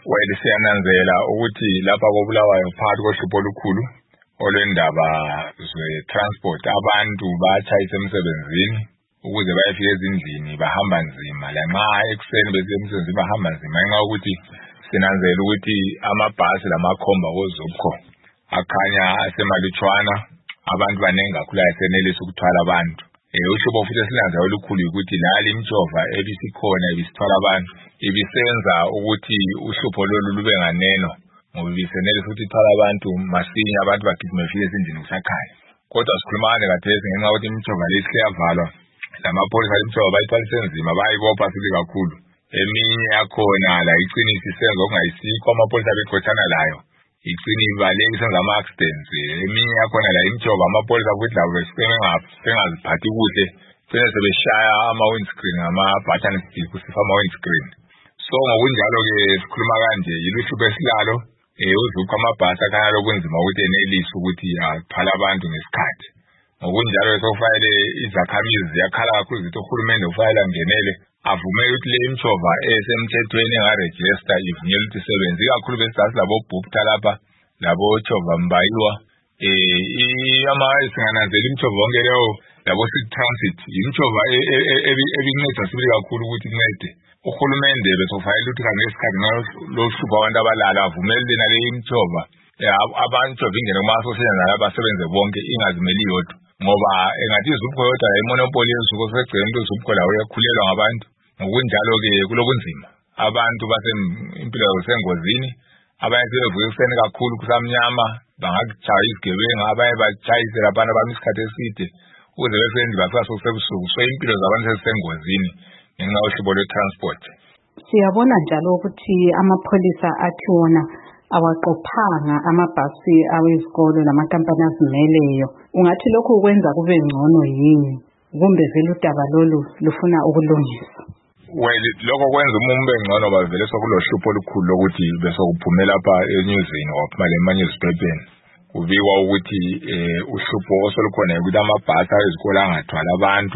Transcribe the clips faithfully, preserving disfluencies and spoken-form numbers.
Well siyananzela ukuthi lapha koBulawayo phakathi kohlupho olukhulu olwendaba ze-transport abantu batshayisa emsebenzini ukuze bayefika ezindlini bahamba nzima lanxa ekuseni besiya emsebenzini bahamba nzima ngenxa yokuthi sinanzela ukuthi amabhasi lamakhomba koZUPCO akhanya asemalutshwana abantu banengi kakhulu ayisenelisa ukuthwala abantu. Uhlupho futhi esinanzela olukhulu ukuthi lali imtshova ebisikhona ibisithwala abantu ibisenza ukuthi uhlupho lolu lube nganeno ngoba ibisenelisa ukuthi ithwala abantu masinya abantu bagijime befike ezindlini kusakhanya. Kodwa sikhuluma ngane khathesi ngenxa yokuthi imtshova le isiyavalwa lamapholisa imtshova bayithwalise nzima bayibopha futhi kakhulu. Eminye yakhona la iqinisa isenza okungayisikho amapholisa bexotshana layo igcina ibaleka isenza ama-accidents. Eminye yakhona la imtshova amapholisa futhi labo bengaziphathi kuhle bese sebeshaya ama-windscreen ngama-button stick kusifa ama-windscreen. So ngokunjalo-ke sikhuluma kanje yiluhlupho esilalo uZUPCO amabhasi akhanya lokunzima ukuthi enelise ukuthi athwale abantu ngesikhathi. Ngokunjalo sokufanele izakhamizi ziyakhala kakhulu zithi uhulumende ufanele angenele avumele ukuthi le imtshova esemthethweni engaregister ivunyelwe ukuthi isebenze ikakhulu besizazi labo bhupta lapha labo tshova mbayiwa ama singananzela imtshova yonke leyo labo City Transit imtshova ebinceda sibili kakhulu ukuthi incede uhulumende besofanele ukuthi kangesikhathi lohlupho abantu abalala avumele lena le imtshova abantu bingene kuma-association abasebenze bonke ingazimeli yodwa ngoba engathi iZUPCO yodwa imonopoly yeZUPCO segcina into iZUPCO lawo yakhulelwa ngabantu. Ngokunjalo-ke kulobunzima abantu basempilo sengozini abanye sebevuke ekuseni kakhulu kusamnyama bangakutshaya izigebenga abanye batshayise labantu abami isikhathi eside ukuze befike bafika sokusebusuku. So impilo zabantu sezisengozini ngenxa yohlupho lwe-transport. Siyabona njalo ukuthi amapholisa athi wona awaqophanga amabhasi awezikolo namakampani azimeleyo. Ungathi lokhu kwenza kube ngcono yini kumbe vele udaba lolu lufuna ukulungiswa? Well lokho kwenza umumbe ngcono bavele sokulohlupho olukhulu lokuthi bese kuphumela lapha eNewsini waphuma lemanyuziphepheni kubikwa ukuthi uhlupho osolukhona ukuthi amabhasi awezikolo angathwala abantu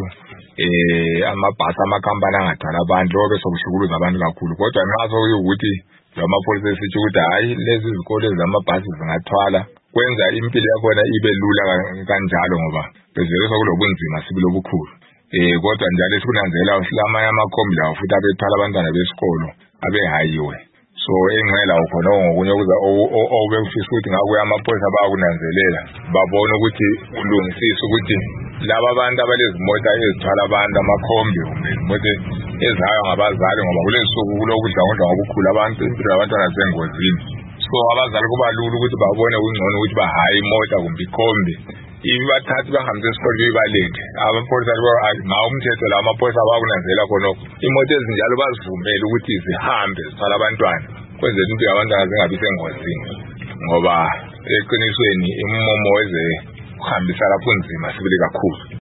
amabhasi amakampani angathwala abantu lokho bese kushukuluza abantu kakhulu. Kodwa nxa sokuyukuthi lamapholisa esithi ukuthi hayi lezi izikolo zamabhasi zingathwala kwenza impilo yakhona ibe lula kanjalo ngoba bezele sokulobunzima sibilo obukhulu. Kodwa njalo sikunanzela silamanye amakhombi lawo futhi abethwala abantwana besikolo abehayiwe. So engcela ukhona ngokunye obekufisa ukuthi ngakuya amapholisa bayakunanzelela babona ukuthi ulungisisa ukuthi laba abantu abalezimota ezithwala abantu amakhombi kumbe izimota ezayo ngabazali ngoba kulesuku kulokudla kodwa ngokukhulu abantu impilo yabantwana sengozini. So abazali kuba lula ukuthi babone kungcono ukuthi bahayi imota kumbe ikhombi ibathathe bahambe esikole bebaleke. Amapholisa ngawo umthetho la amapholisa bakunanzela khonokho imoto ezinjalo bazivumele ukuthi zihambe zithwala abantwana kwenzela impilo yabantwana zingabi sengozini ngoba eqinisweni immomo weze kuhambisa lapho nzima sibili kakhulu.